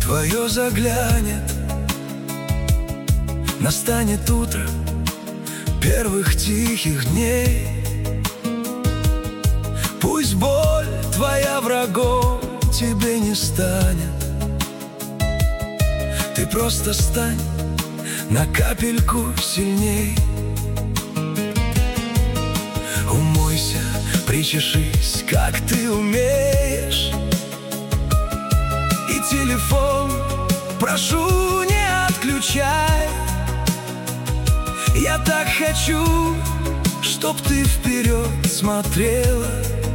твое заглянет, настанет утро первых тихих дней. Пусть боль твоя врагом тебе не станет, ты просто стань на капельку сильней. Умойся, причешись, как ты умеешь, и телефон прошу не отключай. Я так хочу, чтоб ты вперед смотрела.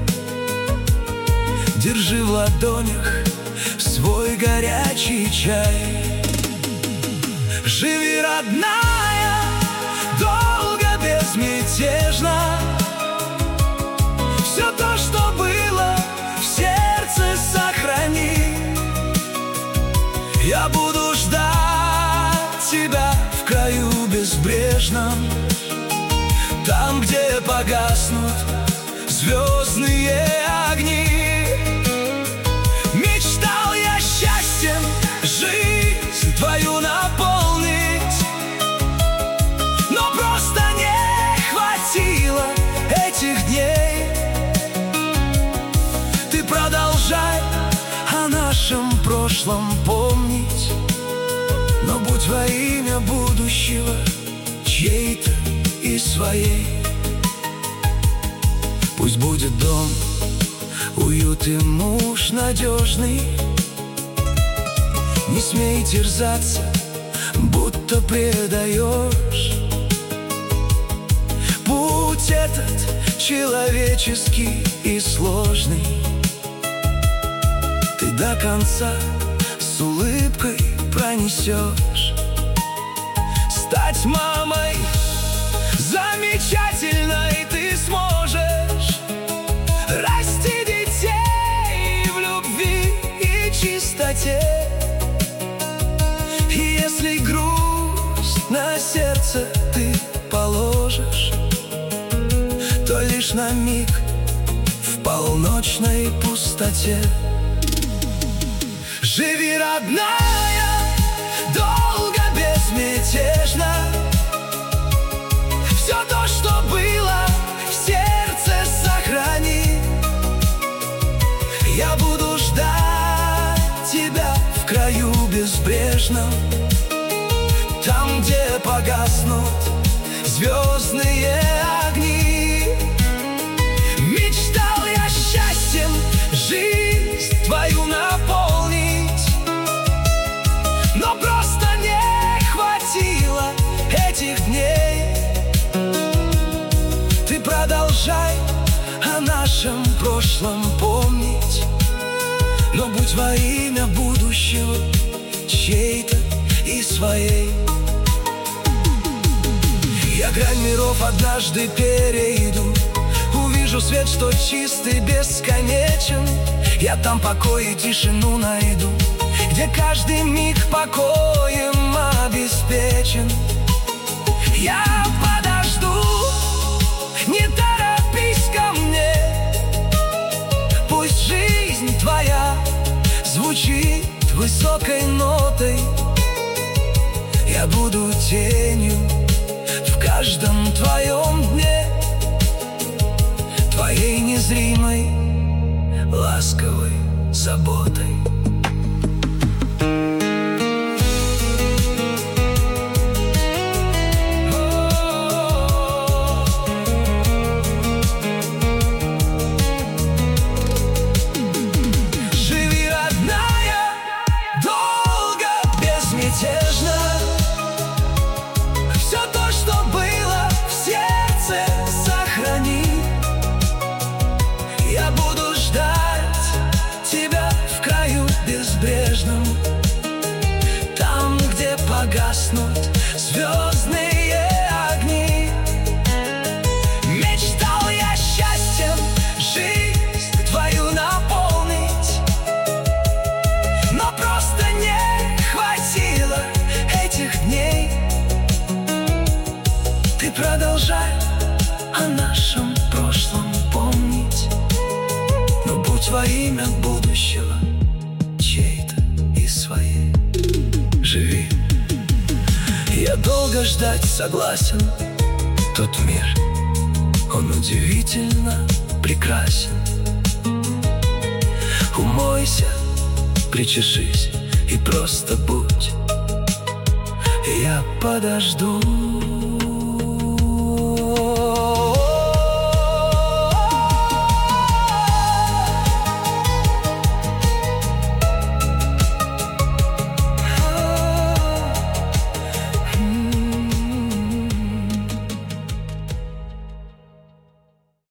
Держи в ладонях свой горячий чай. Живи, родная, долго, безмятежно. Все то, что было, в сердце сохрани. Я буду ждать тебя в краю безбрежном, там, где погаснут звездные огни. Мечтал я счастьем жизнь твою наполнить, но просто не хватило этих дней. Ты продолжай о нашем прошлом помнить, но будь во имя будущего чьей-то и своей. Пусть будет дом, уют и муж надежный. Не смей терзаться, будто предаешь. Путь этот человеческий и сложный, ты до конца с улыбкой пронесешь. Стать мамой замечательной ты сможешь, расти детей в любви и чистоте. И если грусть на сердце ты положишь, то лишь на миг в полночной пустоте. Живи, родная, долго, безмятежно. Все то, что было, в сердце сохрани. Я буду ждать тебя в краю безбрежном, там, где погаснут звездные огни. Мечтал я счастьем жизнь твою наполнить, но просто не хватило этих дней. Ты продолжай о нашем прошлом помнить, но будь во имя будущего чьей-то и своей. Я грань миров однажды перейду, увижу свет, что чистый, бесконечен. Я там покой и тишину найду, где каждый миг покоем обеспечен. Я подожду, не торопись ко мне. Пусть жизнь твоя звучит высокой нотой. Я буду тенью в каждом твоем дне, твоей незримой ласковой заботой. Живи, родная, долго, безмятежно. Все то, что было, в сердце сохрани. Я буду ждать тебя в краю безбрежном, там, где погаснут звездные огни. Мечтал я счастьем жизнь твою наполнить, но просто не хватило этих дней. Ты продолжай о нашем прошлом помнить, но будь во имя будущего чьей-то и своей. долго ждать согласен. Тот мир, он удивительно прекрасен. Умойся, причешись и просто будь. Я подожду.